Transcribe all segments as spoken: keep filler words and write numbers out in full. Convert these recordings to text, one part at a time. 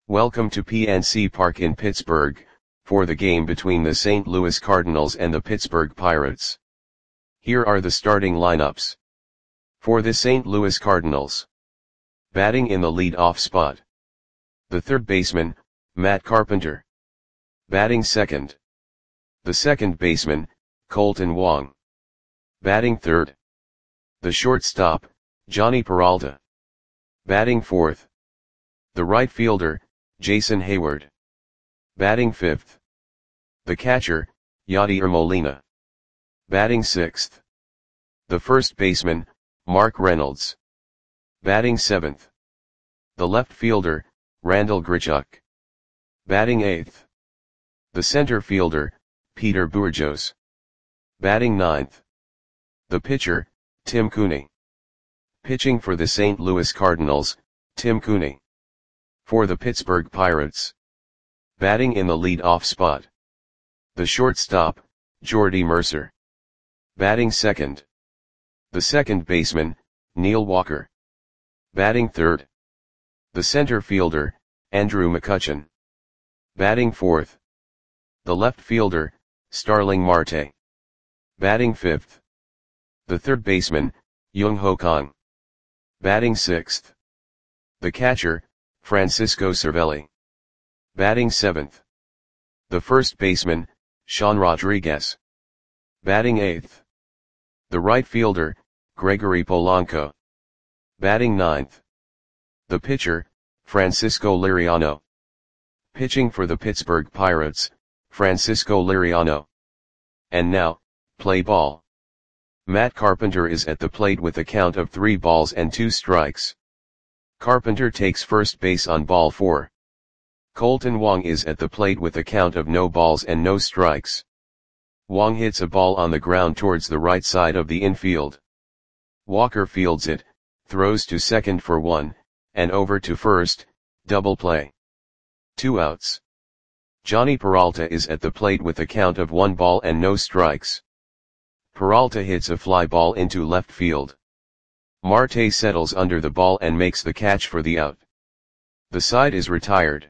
Welcome to P N C Park in Pittsburgh, for the game between the Saint Louis Cardinals and the Pittsburgh Pirates. Here are the starting lineups. For the Saint Louis Cardinals. Batting in the lead-off spot. The third baseman, Matt Carpenter. Batting second. The second baseman, Kolten Wong. Batting third. The shortstop, Jhonny Peralta. Batting fourth. The right fielder, Jason Heyward. Batting fifth. The catcher, Yadier Molina. Batting sixth. The first baseman, Mark Reynolds. Batting seventh. The left fielder, Randal Grichuk. Batting eighth. The center fielder, Peter Bourjos. Batting ninth. The pitcher, Tim Cooney. Pitching for the Saint Louis Cardinals, Tim Cooney. For the Pittsburgh Pirates. Batting in the lead-off spot. The shortstop, Jordy Mercer. Batting second. The second baseman, Neil Walker. Batting third. The center fielder, Andrew McCutchen. Batting fourth. The left fielder, Starling Marte. Batting fifth. The third baseman, Young Ho Kang. Batting sixth. The catcher, Francisco Cervelli. Batting seventh. The first baseman, Sean Rodriguez. Batting eighth. The right fielder, Gregory Polanco. Batting ninth. The pitcher, Francisco Liriano. Pitching for the Pittsburgh Pirates, Francisco Liriano. And now, play ball. Matt Carpenter is at the plate with a count of three balls and two strikes. Carpenter takes first base on ball four. Kolten Wong is at the plate with a count of no balls and no strikes. Wong hits a ball on the ground towards the right side of the infield. Walker fields it, throws to second for one, and over to first, double play. Two outs. Jhonny Peralta is at the plate with a count of one ball and no strikes. Peralta hits a fly ball into left field. Marte settles under the ball and makes the catch for the out. The side is retired.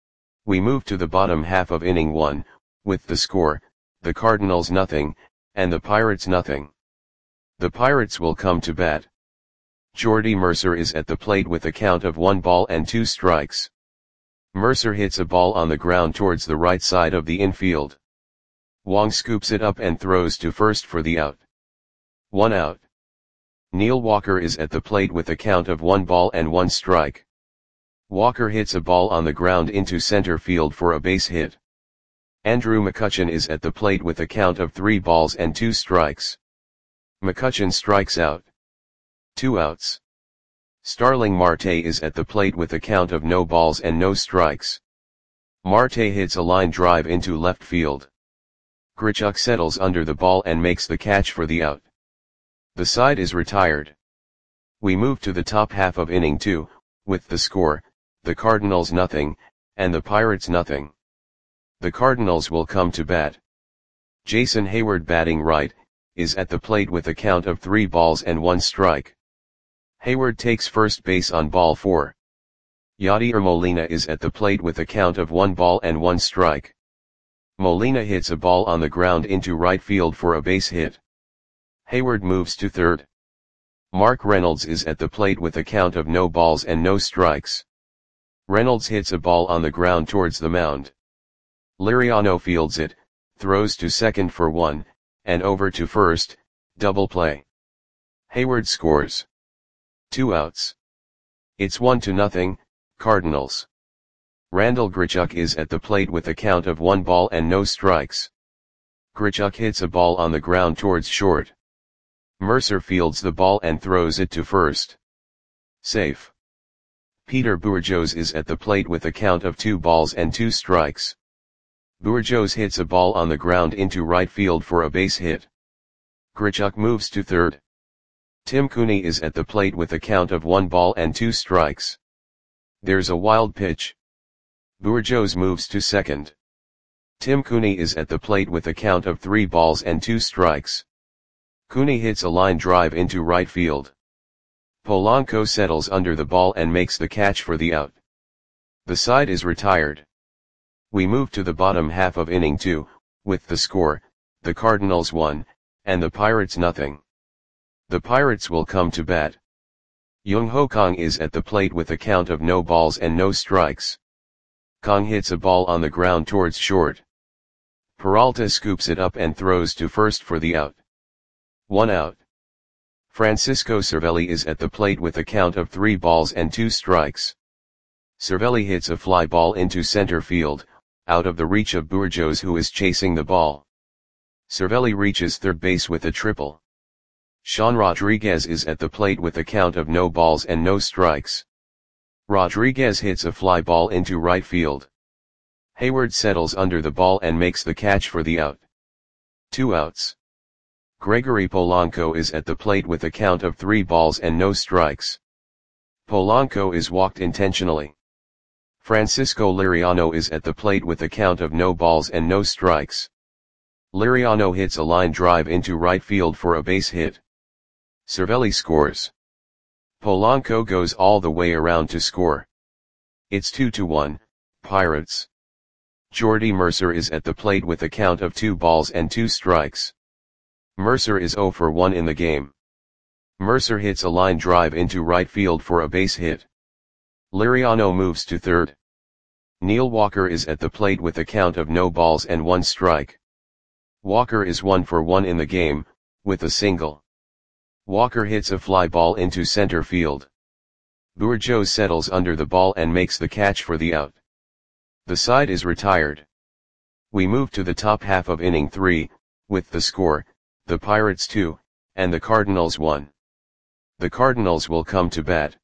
We move to the bottom half of inning one, with the score, the Cardinals nothing, and the Pirates nothing. The Pirates will come to bat. Jordy Mercer is at the plate with a count of one ball and two strikes. Mercer hits a ball on the ground towards the right side of the infield. Wong scoops it up and throws to first for the out. One out. Neil Walker is at the plate with a count of one ball and one strike. Walker hits a ball on the ground into center field for a base hit. Andrew McCutchen is at the plate with a count of three balls and two strikes. McCutchen strikes out. Two outs. Starling Marte is at the plate with a count of no balls and no strikes. Marte hits a line drive into left field. Grichuk settles under the ball and makes the catch for the out. The side is retired. We move to the top half of inning two, with the score, the Cardinals nothing, and the Pirates nothing. The Cardinals will come to bat. Jason Heyward batting right, is at the plate with a count of three balls and one strike. Heyward takes first base on ball four. Yadier Molina is at the plate with a count of one ball and one strike. Molina hits a ball on the ground into right field for a base hit. Heyward moves to third. Mark Reynolds is at the plate with a count of no balls and no strikes. Reynolds hits a ball on the ground towards the mound. Liriano fields it, throws to second for one, and over to first, double play. Heyward scores. Two outs. It's one to nothing, Cardinals. Randal Grichuk is at the plate with a count of one ball and no strikes. Grichuk hits a ball on the ground towards short. Mercer fields the ball and throws it to first. Safe. Peter Bourjos is at the plate with a count of two balls and two strikes. Bourjos hits a ball on the ground into right field for a base hit. Grichuk moves to third. Tim Cooney is at the plate with a count of one ball and two strikes. There's a wild pitch. Bourjos moves to second. Tim Cooney is at the plate with a count of three balls and two strikes. Cooney hits a line drive into right field. Polanco settles under the ball and makes the catch for the out. The side is retired. We move to the bottom half of inning two, with the score, the Cardinals one, and the Pirates nothing. The Pirates will come to bat. Jung Ho Kang is at the plate with a count of no balls and no strikes. Kang hits a ball on the ground towards short. Peralta scoops it up and throws to first for the out. One out. Francisco Cervelli is at the plate with a count of three balls and two strikes. Cervelli hits a fly ball into center field, out of the reach of Burgos, who is chasing the ball. Cervelli reaches third base with a triple. Sean Rodriguez is at the plate with a count of no balls and no strikes. Rodriguez hits a fly ball into right field. Hayward settles under the ball and makes the catch for the out. Two outs. Gregory Polanco is at the plate with a count of three balls and no strikes. Polanco is walked intentionally. Francisco Liriano is at the plate with a count of no balls and no strikes. Liriano hits a line drive into right field for a base hit. Cervelli scores. Polanco goes all the way around to score. It's two to one, Pirates. Jordy Mercer is at the plate with a count of two balls and two strikes. Mercer is zero for one in the game. Mercer hits a line drive into right field for a base hit. Liriano moves to third. Neil Walker is at the plate with a count of no balls and one strike. Walker is one for one in the game, with a single. Walker hits a fly ball into center field. Burgos settles under the ball and makes the catch for the out. The side is retired. We move to the top half of inning three, with the score, the Pirates two, and the Cardinals one. The Cardinals will come to bat.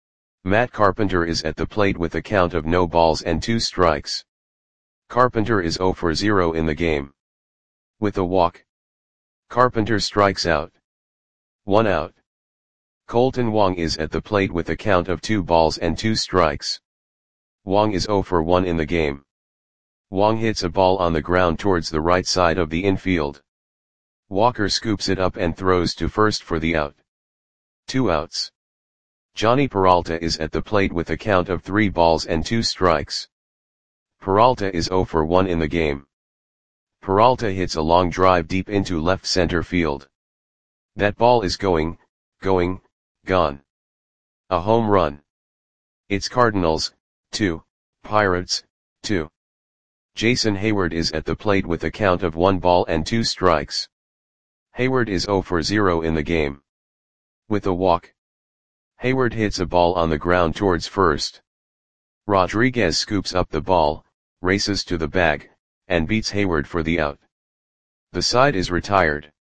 Matt Carpenter is at the plate with a count of no balls and two strikes. Carpenter is zero for zero in the game. With a walk, Carpenter strikes out. One out. Colton Wong is at the plate with a count of two balls and two strikes. Wong is zero for one in the game. Wong hits a ball on the ground towards the right side of the infield. Walker scoops it up and throws to first for the out. Two outs. Johnny Peralta is at the plate with a count of three balls and two strikes. Peralta is zero for one in the game. Peralta hits a long drive deep into left center field. That ball is going, going, gone. A home run. It's Cardinals, two, Pirates, two. Jason Hayward is at the plate with a count of one ball and two strikes. Hayward is zero for zero in the game. With a walk, Hayward hits a ball on the ground towards first. Rodriguez scoops up the ball, races to the bag, and beats Hayward for the out. The side is retired.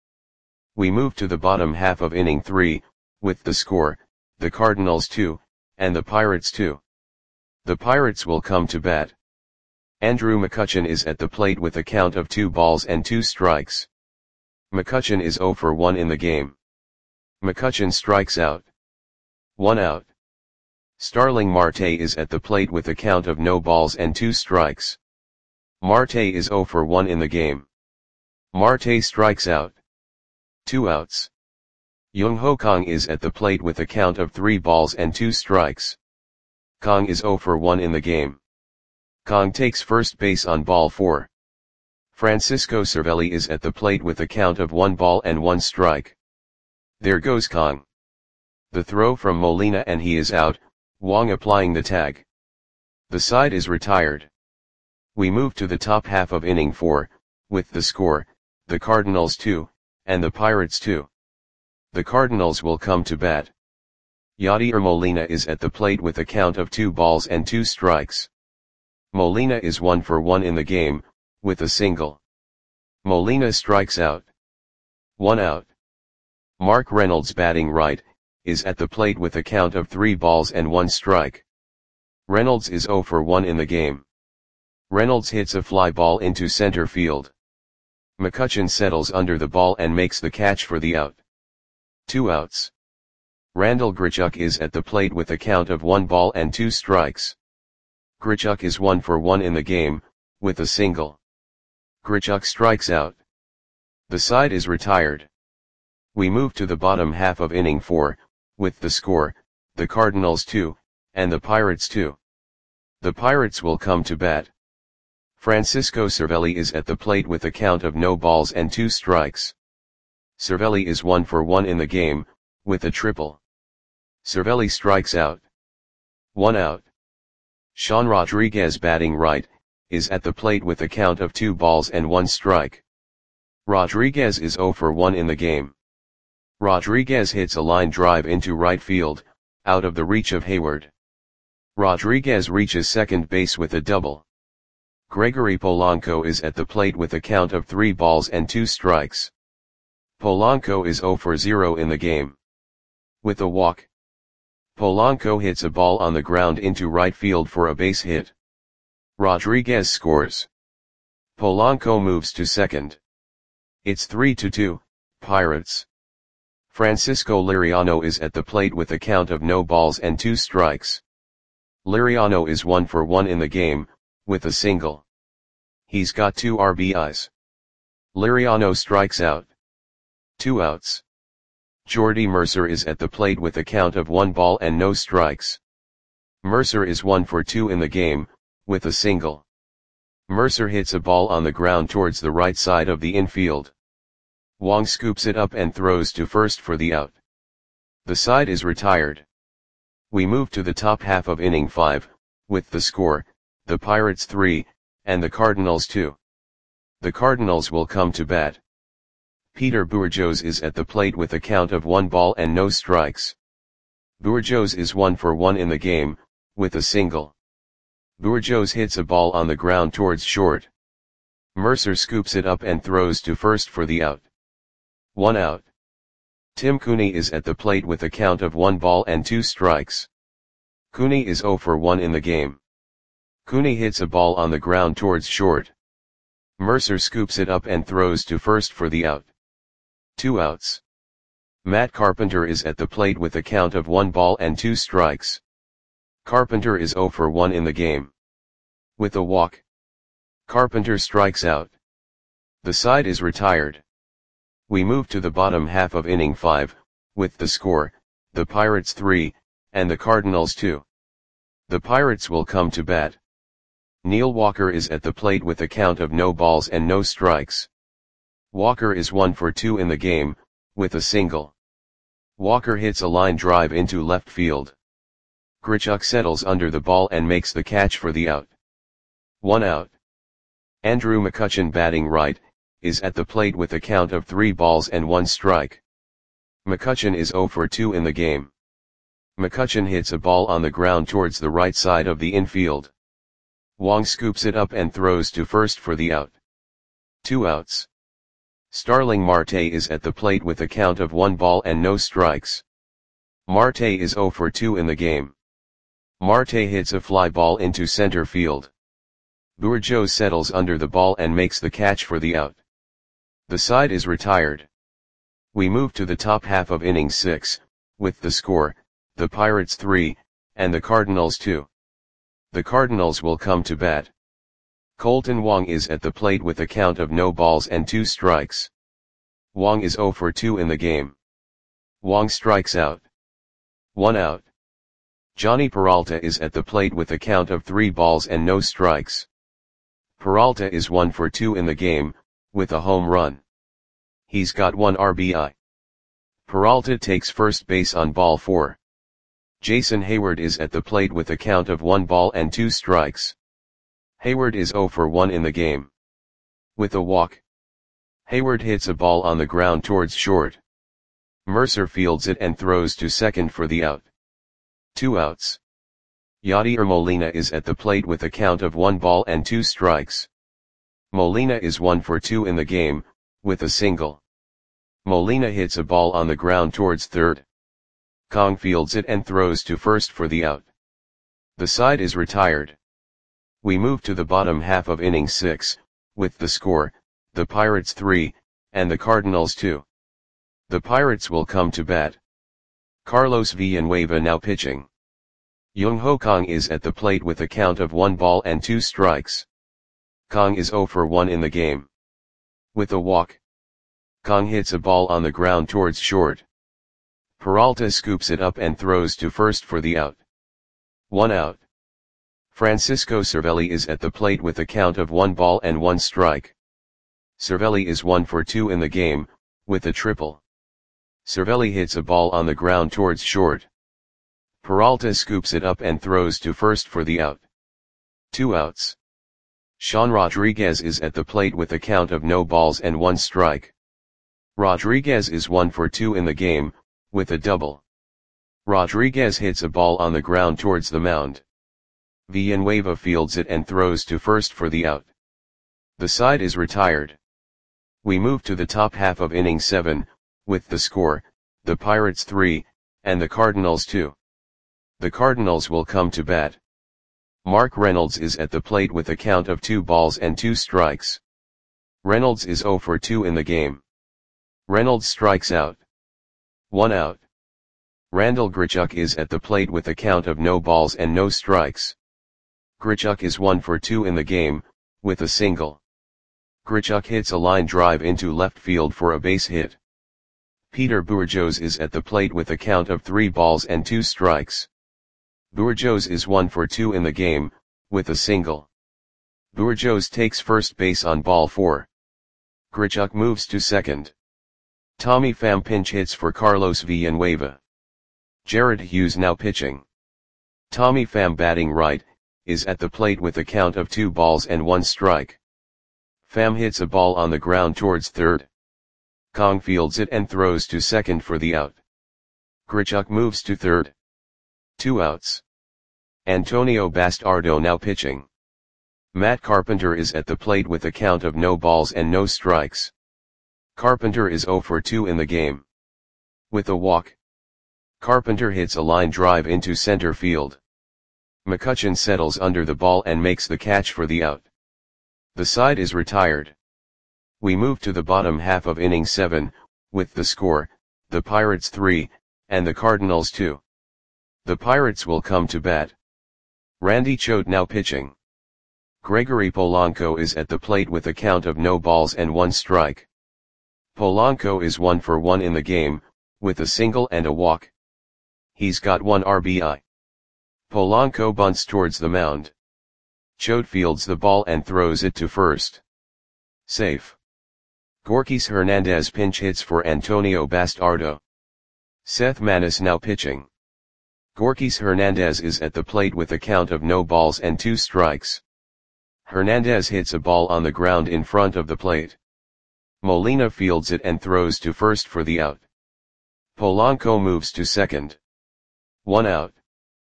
We move to the bottom half of inning three, with the score, the Cardinals two, and the Pirates two. The Pirates will come to bat. Andrew McCutchen is at the plate with a count of two balls and two strikes. McCutchen is zero for one in the game. McCutchen strikes out. One out. Starling Marte is at the plate with a count of no balls and two strikes. Marte is zero for one in the game. Marte strikes out. Two outs. Jung Ho Kang is at the plate with a count of three balls and two strikes. Kang is zero for one in the game. Kang takes first base on ball four. Francisco Cervelli is at the plate with a count of one ball and one strike. There goes Kang. The throw from Molina and he is out, Wong applying the tag. The side is retired. We move to the top half of inning four, with the score, the Cardinals two, and the Pirates two. The Cardinals will come to bat. Yadier Molina is at the plate with a count of two balls and two strikes. Molina is one for one in the game, with a single. Molina strikes out. One out. Mark Reynolds, batting right, is at the plate with a count of three balls and one strike. Reynolds is zero for one in the game. Reynolds hits a fly ball into center field. McCutchen settles under the ball and makes the catch for the out. Two outs. Randall Grichuk is at the plate with a count of one ball and two strikes. Grichuk is one for one in the game, with a single. Grichuk strikes out. The side is retired. We move to the bottom half of inning four, with the score, the Cardinals two, and the Pirates two. The Pirates will come to bat. Francisco Cervelli is at the plate with a count of no balls and two strikes. Cervelli is one for one in the game, with a triple. Cervelli strikes out. One out. Sean Rodriguez, batting right, is at the plate with a count of two balls and one strike. Rodriguez is zero for one in the game. Rodriguez hits a line drive into right field, out of the reach of Hayward. Rodriguez reaches second base with a double. Gregory Polanco is at the plate with a count of three balls and two strikes. Polanco is zero for zero in the game. With a walk, Polanco hits a ball on the ground into right field for a base hit. Rodriguez scores. Polanco moves to second. It's three to two, Pirates. Francisco Liriano is at the plate with a count of no balls and two strikes. Liriano is one for one in the game, with a single. He's got two R B Is. Liriano strikes out. Two outs. Jordy Mercer is at the plate with a count of one ball and no strikes. Mercer is one for two in the game, with a single. Mercer hits a ball on the ground towards the right side of the infield. Wong scoops it up and throws to first for the out. The side is retired. We move to the top half of inning five, with the score, the Pirates three, and the Cardinals two. The Cardinals will come to bat. Peter Bourjos is at the plate with a count of one ball and no strikes. Bourjos is one for one in the game, with a single. Bourjos hits a ball on the ground towards short. Mercer scoops it up and throws to first for the out. One out. Tim Cooney is at the plate with a count of one ball and two strikes. Cooney is zero for one in the game. Cooney hits a ball on the ground towards short. Mercer scoops it up and throws to first for the out. Two outs. Matt Carpenter is at the plate with a count of one ball and two strikes. Carpenter is zero for one in the game. With a walk, Carpenter strikes out. The side is retired. We move to the bottom half of inning five, with the score, the Pirates three, and the Cardinals two. The Pirates will come to bat. Neil Walker is at the plate with a count of no balls and no strikes. Walker is one for two in the game, with a single. Walker hits a line drive into left field. Grichuk settles under the ball and makes the catch for the out. One out. Andrew McCutchen, batting right, is at the plate with a count of three balls and one strike. McCutchen is zero for two in the game. McCutchen hits a ball on the ground towards the right side of the infield. Wong scoops it up and throws to first for the out. Two outs. Starling Marte is at the plate with a count of one ball and no strikes. Marte is zero for two in the game. Marte hits a fly ball into center field. Bourjos settles under the ball and makes the catch for the out. The side is retired. We move to the top half of inning six, with the score, the Pirates three, and the Cardinals two. The Cardinals will come to bat. Colton Wong is at the plate with a count of no balls and two strikes. Wong is zero for two in the game. Wong strikes out. One out. Johnny Peralta is at the plate with a count of three balls and no strikes. Peralta is one for two in the game, with a home run. He's got one R B I. Peralta takes first base on ball four. Jason Hayward is at the plate with a count of one ball and two strikes. Hayward is zero for one in the game. With a walk, Hayward hits a ball on the ground towards short. Mercer fields it and throws to second for the out. Two outs. Yadier Molina is at the plate with a count of one ball and two strikes. Molina is one for two in the game, with a single. Molina hits a ball on the ground towards third. Kong fields it and throws to first for the out. The side is retired. We move to the bottom half of inning six, with the score, the Pirates three, and the Cardinals two. The Pirates will come to bat. Carlos Villanueva now pitching. Young-Ho Kong is at the plate with a count of one ball and two strikes. Kong is zero for one in the game. With a walk, Kong hits a ball on the ground towards short. Peralta scoops it up and throws to first for the out. One out. Francisco Cervelli is at the plate with a count of one ball and one strike. Cervelli is one for two in the game, with a triple. Cervelli hits a ball on the ground towards short. Peralta scoops it up and throws to first for the out. Two outs. Sean Rodriguez is at the plate with a count of no balls and one strike. Rodriguez is one for two in the game, with a double. Rodriguez hits a ball on the ground towards the mound. Villanueva fields it and throws to first for the out. The side is retired. We move to the top half of inning seven, with the score, the Pirates three, and the Cardinals two. The Cardinals will come to bat. Mark Reynolds is at the plate with a count of two balls and two strikes. Reynolds is zero for two in the game. Reynolds strikes out. One out. Randal Grichuk is at the plate with a count of no balls and no strikes. Grichuk is one for two in the game, with a single. Grichuk hits a line drive into left field for a base hit. Peter Bourjos is at the plate with a count of three balls and two strikes. Bourjos is one for two in the game, with a single. Bourjos takes first base on ball four. Grichuk moves to second. Tommy Pham pinch hits for Carlos Villanueva. Jared Hughes now pitching. Tommy Pham batting right, is at the plate with a count of two balls and one strike. Pham hits a ball on the ground towards third. Kong fields it and throws to second for the out. Grichuk moves to third. Two outs. Antonio Bastardo now pitching. Matt Carpenter is at the plate with a count of no balls and no strikes. Carpenter is zero for two in the game. With a walk. Carpenter hits a line drive into center field. McCutchen settles under the ball and makes the catch for the out. The side is retired. We move to the bottom half of inning seven, with the score, the Pirates three, and the Cardinals two. The Pirates will come to bat. Randy Choate now pitching. Gregory Polanco is at the plate with a count of no balls and one strike. Polanco is one for one in the game, with a single and a walk. He's got one R B I. Polanco bunts towards the mound. Choate fields the ball and throws it to first. Safe. Gorkys Hernandez pinch hits for Antonio Bastardo. Seth Manis now pitching. Gorkys Hernandez is at the plate with a count of no balls and two strikes. Hernandez hits a ball on the ground in front of the plate. Molina fields it and throws to first for the out. Polanco moves to second. One out.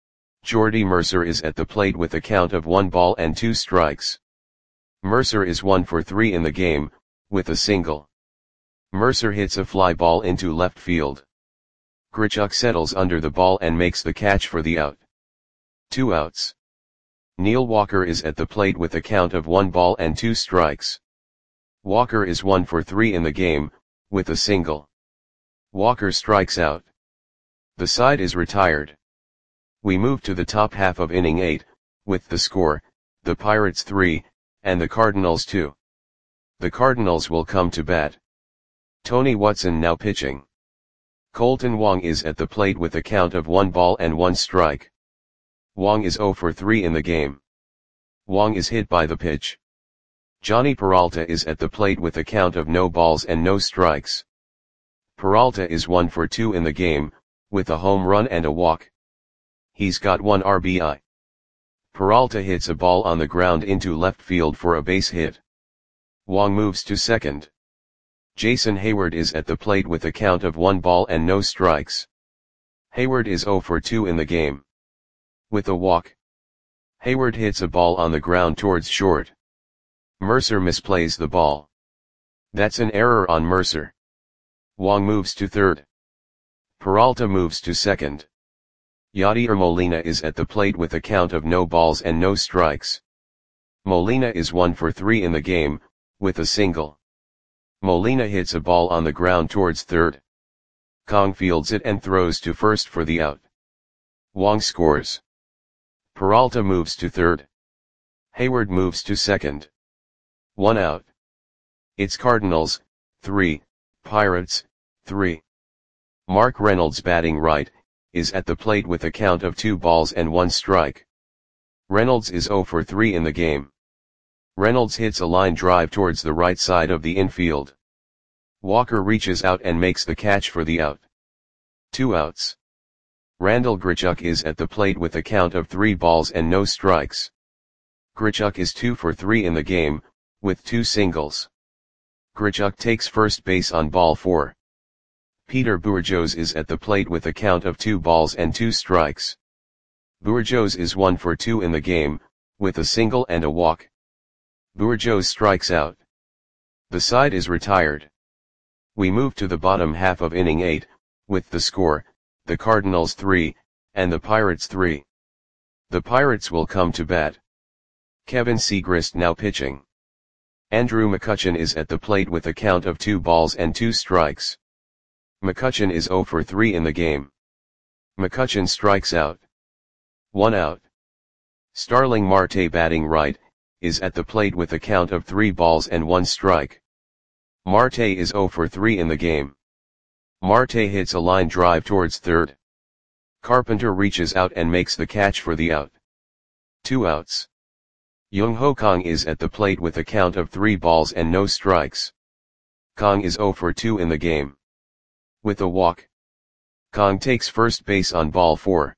Jordy Mercer is at the plate with a count of one ball and two strikes. Mercer is one for three in the game, with a single. Mercer hits a fly ball into left field. Grichuk settles under the ball and makes the catch for the out. Two outs. Neil Walker is at the plate with a count of one ball and two strikes. Walker is one for three in the game, with a single. Walker strikes out. The side is retired. We move to the top half of inning eight, with the score, the Pirates three, and the Cardinals two. The Cardinals will come to bat. Tony Watson now pitching. Colton Wong is at the plate with a count of one ball and one strike. Wong is zero for three in the game. Wong is hit by the pitch. Johnny Peralta is at the plate with a count of no balls and no strikes. Peralta is one for two in the game, with a home run and a walk. He's got one R B I. Peralta hits a ball on the ground into left field for a base hit. Wong moves to second. Jason Hayward is at the plate with a count of one ball and no strikes. Hayward is zero for two in the game. With a walk. Hayward hits a ball on the ground towards short. Mercer misplays the ball. That's an error on Mercer. Wong moves to third. Peralta moves to second. Yadier Molina is at the plate with a count of no balls and no strikes. Molina is one for three in the game, with a single. Molina hits a ball on the ground towards third. Kong fields it and throws to first for the out. Wong scores. Peralta moves to third. Hayward moves to second. One out. It's Cardinals, three, Pirates, three. Mark Reynolds batting right, is at the plate with a count of two balls and one strike. Reynolds is zero for three in the game. Reynolds hits a line drive towards the right side of the infield. Walker reaches out and makes the catch for the out. Two outs. Randal Grichuk is at the plate with a count of three balls and no strikes. Grichuk is two for three in the game, with two singles. Grichuk takes first base on ball four. Peter Bourjos is at the plate with a count of two balls and two strikes. Bourjos is one for two in the game, with a single and a walk. Bourjos strikes out. The side is retired. We move to the bottom half of inning eight, with the score, the Cardinals three, and the Pirates three. The Pirates will come to bat. Kevin Segrist now pitching. Andrew McCutchen is at the plate with a count of two balls and two strikes. McCutchen is zero for three in the game. McCutchen strikes out. One out. Starling Marte batting right, is at the plate with a count of three balls and one strike. Marte is zero for three in the game. Marte hits a line drive towards third. Carpenter reaches out and makes the catch for the out. Two outs. Jung Ho Kang is at the plate with a count of three balls and no strikes. Kang is zero for two in the game. With a walk. Kang takes first base on ball four.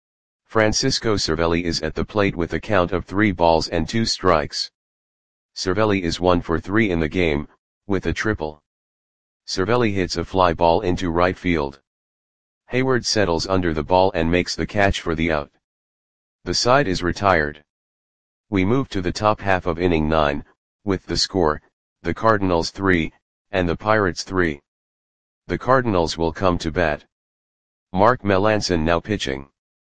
Francisco Cervelli is at the plate with a count of three balls and two strikes. Cervelli is one for three in the game, with a triple. Cervelli hits a fly ball into right field. Hayward settles under the ball and makes the catch for the out. The side is retired. We move to the top half of inning nine, with the score, the Cardinals three, and the Pirates three. The Cardinals will come to bat. Mark Melancon now pitching.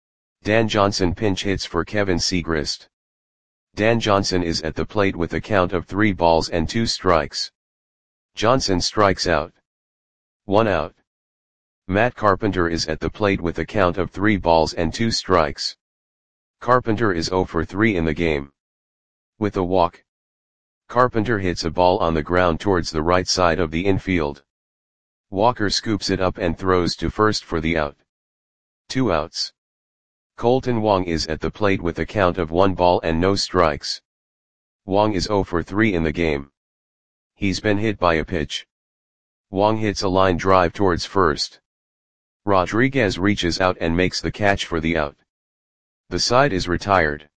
Dan Johnson pinch hits for Kevin Segrist. Dan Johnson is at the plate with a count of three balls and two strikes. Johnson strikes out. One out. Matt Carpenter is at the plate with a count of three balls and two strikes. Carpenter is zero for three in the game. With a walk. Carpenter hits a ball on the ground towards the right side of the infield. Walker scoops it up and throws to first for the out. Two outs. Colton Wong is at the plate with a count of one ball and no strikes. Wong is zero for three in the game. He's been hit by a pitch. Wong hits a line drive towards first. Rodriguez reaches out and makes the catch for the out. The side is retired.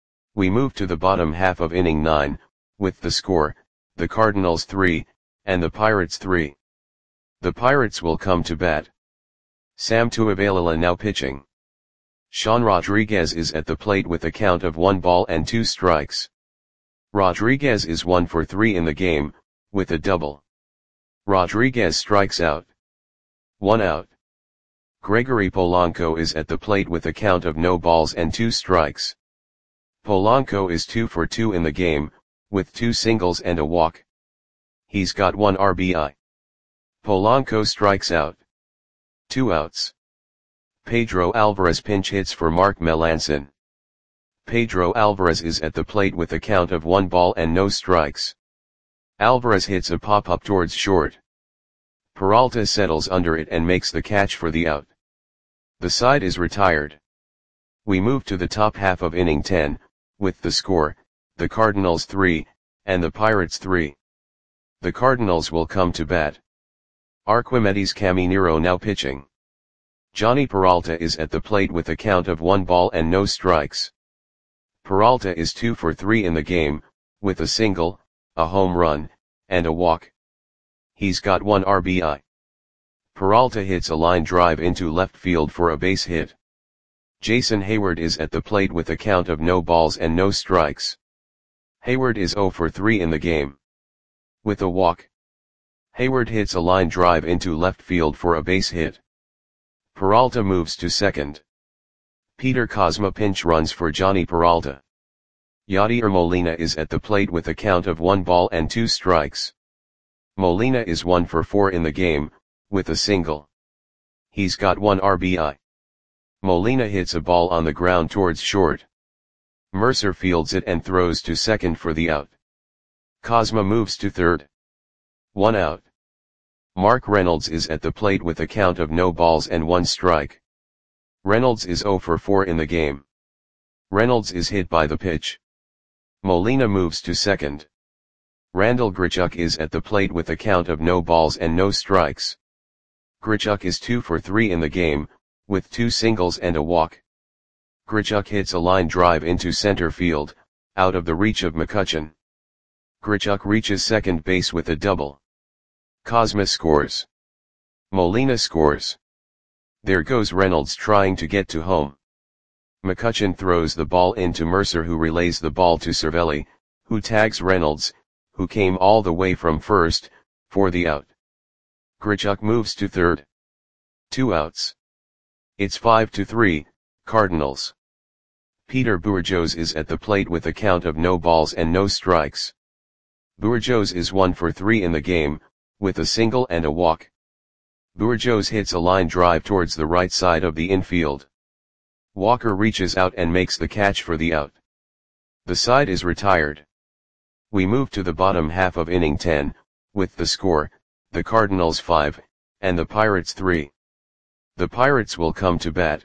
We move to the bottom half of inning nine, with the score, the Cardinals three, and the Pirates three. The Pirates will come to bat. Sam Tuivailala now pitching. Sean Rodriguez is at the plate with a count of one ball and two strikes. Rodriguez is one for three in the game, with a double. Rodriguez strikes out. One out. Gregory Polanco is at the plate with a count of no balls and two strikes. Polanco is two for two in the game, with two singles and a walk. He's got one R B I. Polanco strikes out. Two outs. Pedro Alvarez pinch hits for Mark Melancon. Pedro Alvarez is at the plate with a count of one ball and no strikes. Alvarez hits a pop-up towards short. Peralta settles under it and makes the catch for the out. The side is retired. We move to the top half of inning ten, with the score, the Cardinals three, and the Pirates three. The Cardinals will come to bat. Arquimedes Caminero now pitching. Johnny Peralta is at the plate with a count of one ball and no strikes. Peralta is two for three in the game, with a single, a home run, and a walk. He's got one R B I. Peralta hits a line drive into left field for a base hit. Jason Hayward is at the plate with a count of no balls and no strikes. Hayward is zero for three in the game. With a walk. Hayward hits a line drive into left field for a base hit. Peralta moves to second. Peter Kozma pinch runs for Johnny Peralta. Yadier Molina is at the plate with a count of one ball and two strikes. Molina is one for four in the game, with a single. He's got one R B I. Molina hits a ball on the ground towards short. Mercer fields it and throws to second for the out. Kozma moves to third. One out. Mark Reynolds is at the plate with a count of no balls and one strike. Reynolds is zero for four in the game. Reynolds is hit by the pitch. Molina moves to second. Randal Grichuk is at the plate with a count of no balls and no strikes. Grichuk is two for three in the game, with two singles and a walk. Grichuk hits a line drive into center field, out of the reach of McCutchen. Grichuk reaches second base with a double. Kozma scores. Molina scores. There goes Reynolds trying to get to home. McCutchen throws the ball into Mercer, who relays the ball to Cervelli, who tags Reynolds, who came all the way from first, for the out. Grichuk moves to third. Two outs. It's five to three, Cardinals. Peter Bourjos is at the plate with a count of no balls and no strikes. Bourjos is one for three in the game, with a single and a walk. Bourjos hits a line drive towards the right side of the infield. Walker reaches out and makes the catch for the out. The side is retired. We move to the bottom half of inning ten, with the score, the Cardinals five, and the Pirates three. The Pirates will come to bat.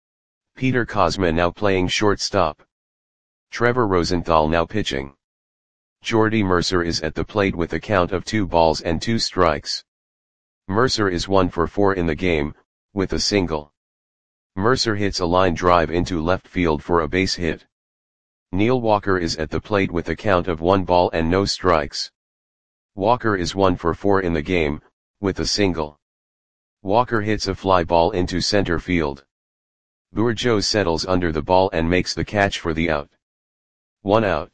Peter Kozma now playing shortstop. Trevor Rosenthal now pitching. Jordy Mercer is at the plate with a count of two balls and two strikes. Mercer is one for four in the game, with a single. Mercer hits a line drive into left field for a base hit. Neil Walker is at the plate with a count of one ball and no strikes. Walker is one for four in the game, with a single. Walker hits a fly ball into center field. Bourjos settles under the ball and makes the catch for the out. One out.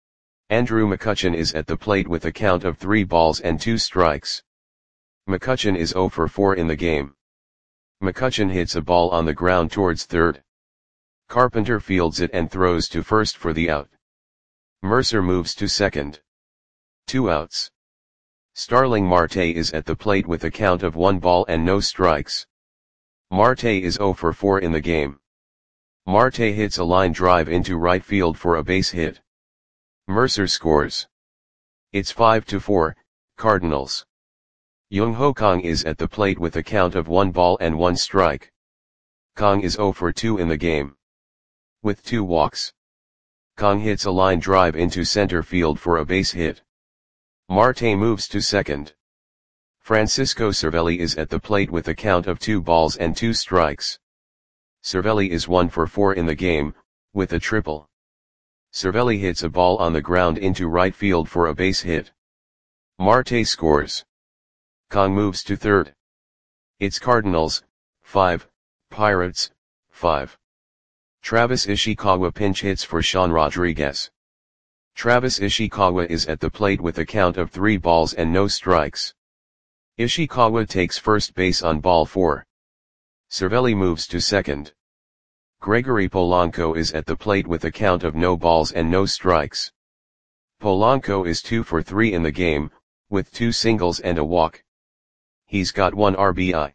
Andrew McCutchen is at the plate with a count of three balls and two strikes. McCutchen is zero for four in the game. McCutchen hits a ball on the ground towards third. Carpenter fields it and throws to first for the out. Mercer moves to second. Two outs. Starling Marte is at the plate with a count of one ball and no strikes. Marte is zero for four in the game. Marte hits a line drive into right field for a base hit. Mercer scores. It's five to four, Cardinals. Jung Ho Kang is at the plate with a count of one ball and one strike. Kang is zero for two in the game. With two walks. Kang hits a line drive into center field for a base hit. Marte moves to second. Francisco Cervelli is at the plate with a count of two balls and two strikes. Cervelli is one for four in the game, with a triple. Cervelli hits a ball on the ground into right field for a base hit. Marte scores. Kang moves to third. It's Cardinals, five, Pirates, five. Travis Ishikawa pinch hits for Sean Rodriguez. Travis Ishikawa is at the plate with a count of three balls and no strikes. Ishikawa takes first base on ball four. Cervelli moves to second. Gregory Polanco is at the plate with a count of no balls and no strikes. Polanco is two for three in the game, with two singles and a walk. He's got one R B I.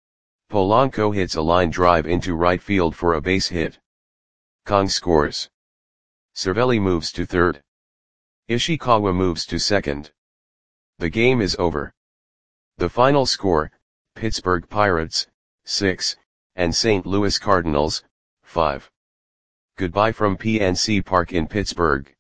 Polanco hits a line drive into right field for a base hit. Kang scores. Cervelli moves to third. Ishikawa moves to second. The game is over. The final score, Pittsburgh Pirates, six, and Saint Louis Cardinals, five. Goodbye from P N C Park in Pittsburgh.